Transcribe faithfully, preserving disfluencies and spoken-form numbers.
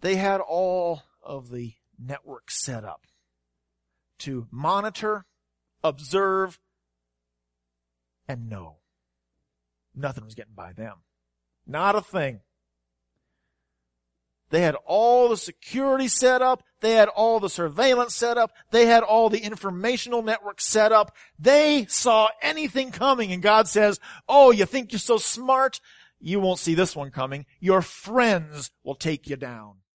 They had all of the network set up to monitor, observe, and know. Nothing was getting by them. Not a thing. They had all the security set up. They had all the surveillance set up. They had all the informational networks set up. They saw anything coming, and God says, oh, you think you're so smart? You won't see this one coming. Your friends will take you down.